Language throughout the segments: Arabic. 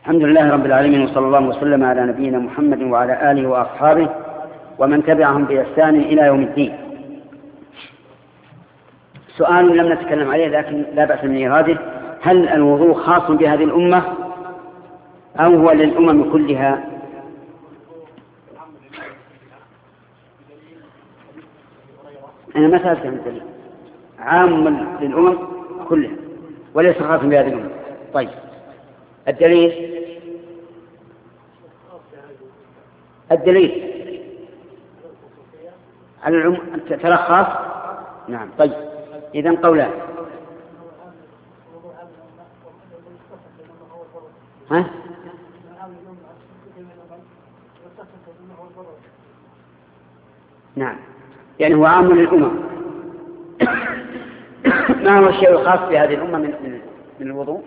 الحمد لله رب العالمين، وصلى الله وسلم على نبينا محمد وعلى آله وأصحابه ومن تبعهم بإحسان إلى يوم الدين. سؤال لم نتكلم عليه لكن لا بأس من إيراده: هل الوضوء خاص بهذه الأمة أو هو للأمم كلها؟ أنا ما سألت عن الدليل، عام للأمم كلها وليس خاص بهذه الأمة. طيب، الدليل على العموم تلخص. نعم. طيب، إذن قولان. ها؟ نعم، يعني هو عام للأمم. ما هو الشيء الخاص بهذه الأمة من الوضوء؟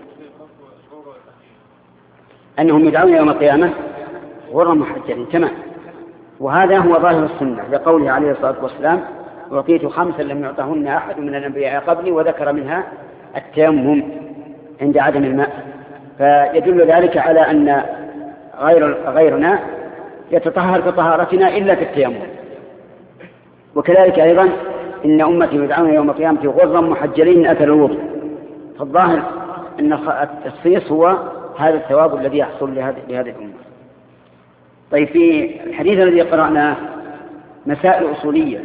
أنهم يدعون يوم القيامة غرا محجلين. تمام. وهذا هو ظاهر السنة لقوله عليه الصلاة والسلام: أعطيت 5 لم يعطهن أحد من الأنبياء قبلي، وذكر منها التيمم عند عدم الماء. فيدل ذلك على أن غيرنا يتطهر بطهارتنا إلا في التيمم. وكذلك أيضا إن أمتي يدعون يوم القيامة غرا محجلين أثر الوضوء. فالظاهر أن التخصيص هو هذا الثواب الذي يحصل لهذه الأمة. طيب، في الحديث الذي قرأناه مسائل أصولية،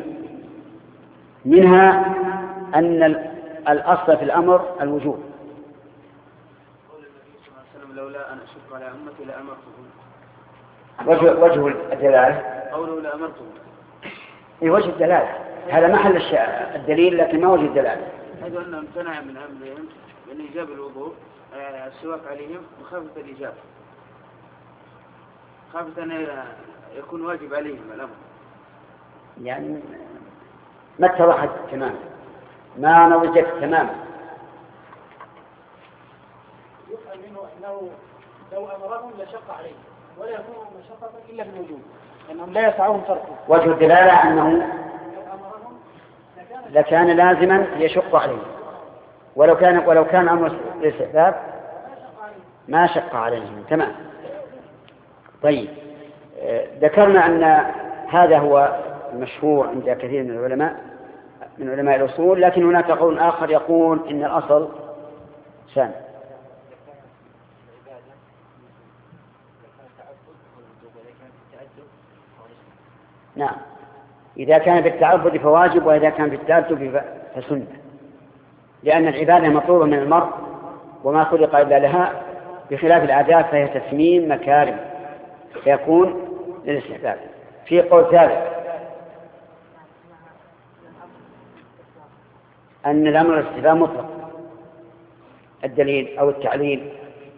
منها أن الأصل في الأمر الوجوب. لولا أن أشق على أمتي لأمرتهم. وجه الدلالة قوله لأمرتهم، وجه الدلالة هذا محل الدليل، لكن ما وجه الدلالة؟ حيث أنه امتنع من أمرهم من إيجاب الوضوء السواك عليهم مخافة الإجابة، خافة أن يكون واجب عليهم الأمر. يعني ما اتضحت تماما، ما نضجت تماما. يفهم منه أنه لو أمرهم لشق عليهم، ولا يكون مشقة إلا بالوجوب، لأنهم لا يسعهم تركه. وجه الدلالة أنه لكان لازما يشق عليهم، ولو كان أمر الاستحباب ما شق عليهم. تمام. طيب، ذكرنا أن هذا هو المشهور عند كثير من علماء الأصول، لكن هناك قول آخر يقول إن الأصل شان. نعم، إذا كان بالتعبد فواجب، وإذا كان بالتأدب فسنة، لأن العبادة مطلوبة من المرء وما خلق إلا لها، بخلاف العادات فهي تسميم مكارم فيكون للاستحباب. في قول ثالث أن الأمر الاستحباب مطلق. الدليل أو التعليل؟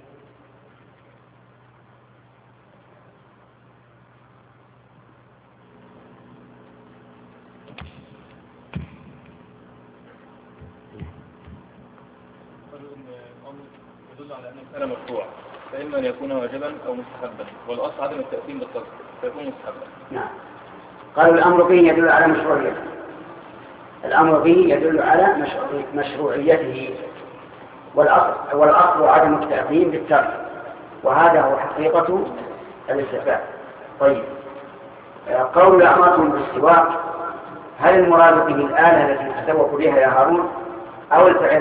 يدل على أن كان مرفوع، فإما أن يكون واجبا أو مستحبا، والأصل عدم التأثيم بالقصد فيكون مستحبا. نعم. قالوا الأمر به يدل على مشروعيته، الأمر به يدل على مشروعيته، والأصل عدم التأثيم بالترك، وهذا هو حقيقة الاستحباب. طيب، قول أمركم بالسواك، هل المراد به الآلة التي تسوق بها يا هارون أو الفعل؟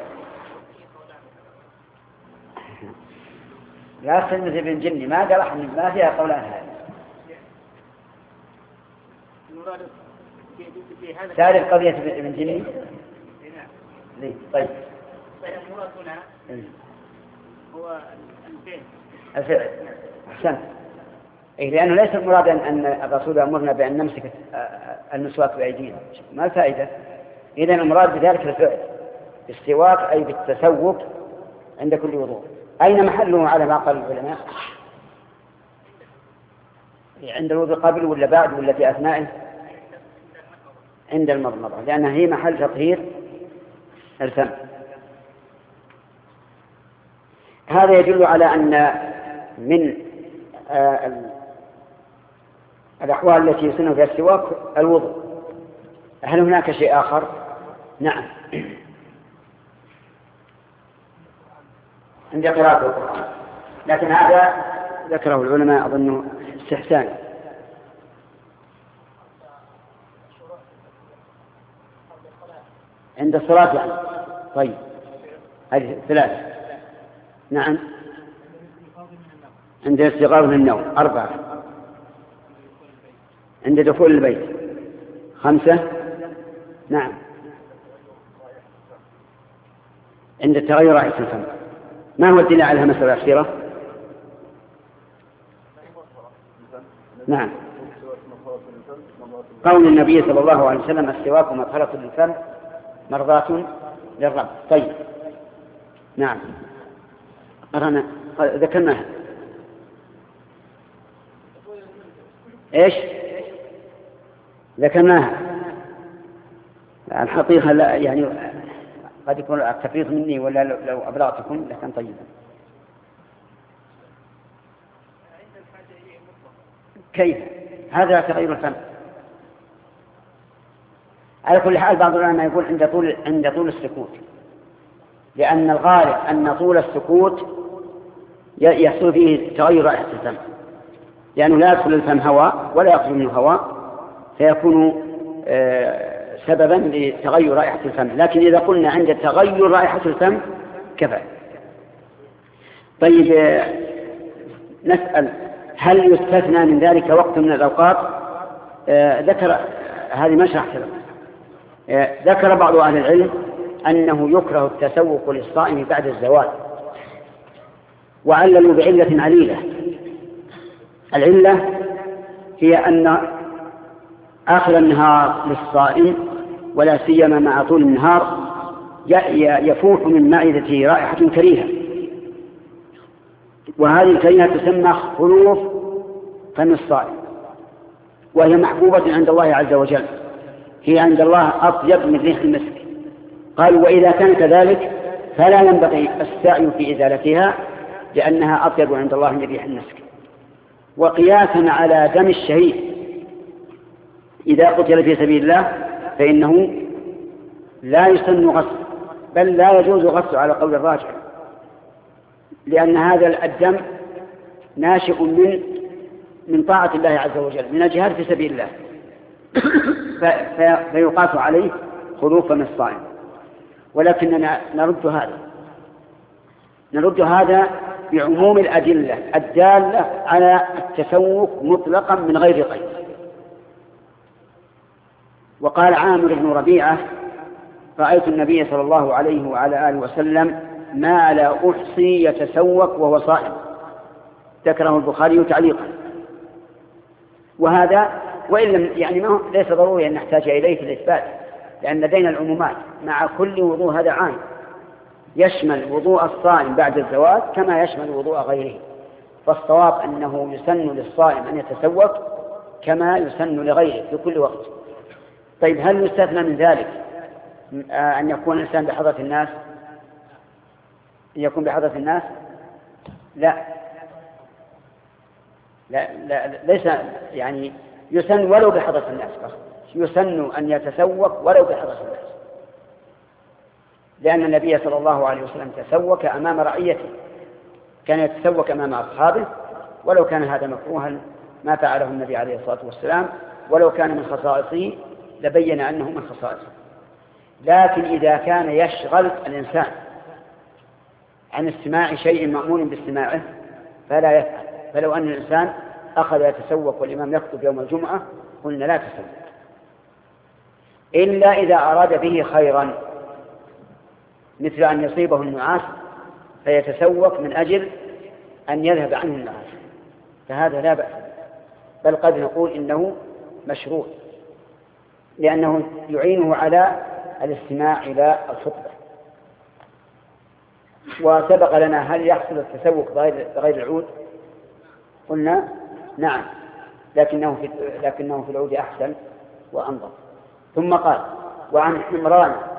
لا سلمة ابن جني ما قال أحد، ما فيها قولان هذا. تعرف قضية ابن جني؟ ليه؟ طيب، المراد هنا هو الفعل. أحسنت. لأنه ليس المراد أن الرسول أمرنا بأن نمسك المسواك بأيدينا، ما الفائدة؟ إذن المراد بذلك الفعل، السواك أي بالتسوق عند كل وضوء. أين محله على ما قال العلماء؟ عند الوضوء قبل ولا بعد ولا في أثنائه؟ عند المضمضة، لأنها هي محل تطهير الفم. هذا يدل على أن من الأحوال التي يسن فيها السواك الوضوء. هل هناك شيء آخر؟ نعم، عند قراءة القرآن. لكن هذا ذكره العلماء أظنه استحسان. عند الصلاة يعني. طيب هذه 3. نعم. عند الاستيقاظ من النوم 4. عند دخول البيت 5. نعم. عند تغير رائحة الفم. ما هو الدليل على المسألة الأخيرة؟ نعم. قول النبي صلى الله عليه وسلم السواك مطهرة للفم مرضاة للرب. طيب نعم قرأنا ذكرناها. ايش ذكرناها؟ الحقيقة لا يعني قد يكون التفريط مني ولا لو أبلغتكم لكان طيبا. كيف هذا تغير الفم؟ على كل حال بعض العلماء يقول عند طول السكوت، لأن الغالب أن طول السكوت يحصل فيه تغير رائحة الفم، لأنه لا يدخل الفم هواء ولا يخرج منه هواء، فيكون سببا لتغير رائحة الفم. لكن إذا قلنا عند تغير رائحة الفم كفى. طيب نسأل هل يستثنى من ذلك وقت من الأوقات؟ ذكر هذه ما شرحت لكم. ذكر بعض أهل العلم أنه يكره التسوق للصائم بعد الزوال، وعللوا بعلة عليلة. العلة هي أن آخر النهار للصائم ولا سيما مع طول النهار يفوح من معدته رائحة كريهة، وهذه الكريهة تسمى خلوف فم الصائم، وهي محبوبة عند الله عز وجل، هي عند الله أطيب من ريح المسك. قالوا وإذا كان كذلك فلا ينبغي السعي في إزالتها، لأنها أطيب عند الله من ريح المسك. وقياسا على دم الشهيد إذا قتل في سبيل الله فإنه لا يسن غسل، بل لا يجوز غسل على قول الراجح، لأن هذا الدم ناشئ من طاعة الله عز وجل، من الجهاد في سبيل الله، فيقاس عليه خلوفا من الصائم. ولكننا نرد هذا بعموم الأدلة الدالة على التسوق مطلقا من غير قيد. وقال عامر بن ربيعة رأيت النبي صلى الله عليه وعلى آله وسلم ما لا أحصي يتسوق وهو صائم، ذكره البخاري تعليقا. وهذا وإن لم يعني ما ليس ضروري أن نحتاج إليه في الإثبات، لأن لدينا العمومات مع كل وضوء، هذا عام يشمل وضوء الصائم بعد الزواج كما يشمل وضوء غيره. فالصواب أنه يسن للصائم أن يتسوق كما يسن لغيره في كل وقت. طيب هل يستثنى من ذلك أن يكون الإنسان بحضرة الناس؟ يكون بحضرة الناس؟ لا ليس يعني يسن ولو بحضرة الناس، يسن أن يتسوق ولو بحضرة الناس، لأن النبي صلى الله عليه وسلم تسوق أمام رعيته، كان يتسوق أمام أصحابه، ولو كان هذا مكروها ما فعله النبي عليه الصلاة والسلام، ولو كان من خصائصه لبين أنه من خصائصه. لكن إذا كان يشغل الإنسان عن استماع شيء مأمور باستماعه فلا يفعل. فلو أن الإنسان أخذ يتسوق والإمام يخطب يوم الجمعة قلنا لا تسوق، إلا إذا أراد به خيرا، مثل أن يصيبه النعاس فيتسوق من أجل أن يذهب عنه النعاس، فهذا لا بأس، بل قد نقول إنه مشروع، لأنه يعينه على الاستماع إلى الخطبة. وسبق لنا هل يحصل التسوق بغير العود؟ قلنا نعم، لكنه في العود أحسن وأنظر. ثم قال وعن عمران